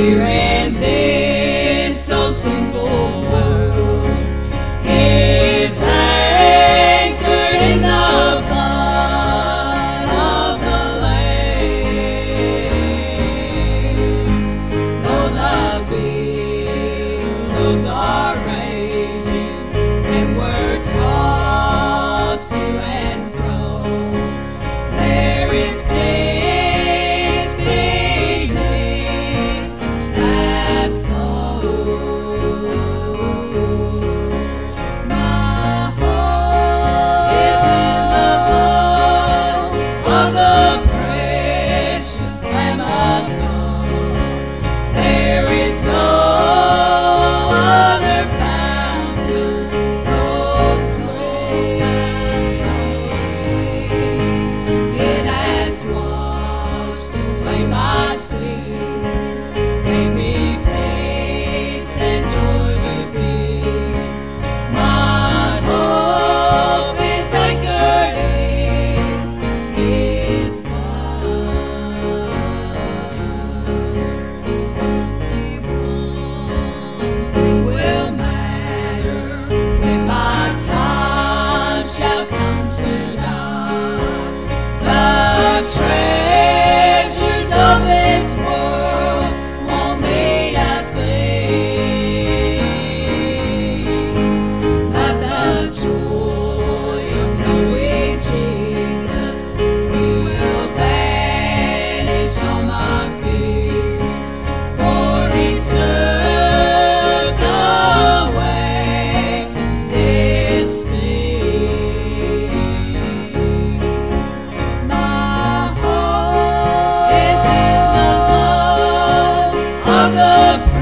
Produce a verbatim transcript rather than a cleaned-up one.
here in this old sinful world is anchored in the blood of the Lamb. Though the billows are raging and we're tossed to and fro, there is peace beneath that flow. My hope is in the blood of the precious Lamb of God. There is no other fountain so sweet, so sweet. It has washed away my sins, made me peace and joy within. My hope is anchored in His blood. Only one thing will matter when my time shall come to die. The treasures of this world won't mean a thing, but the joy of knowing Jesus, He will banish all my fears, for He took away this sting. My hope is in the blood of the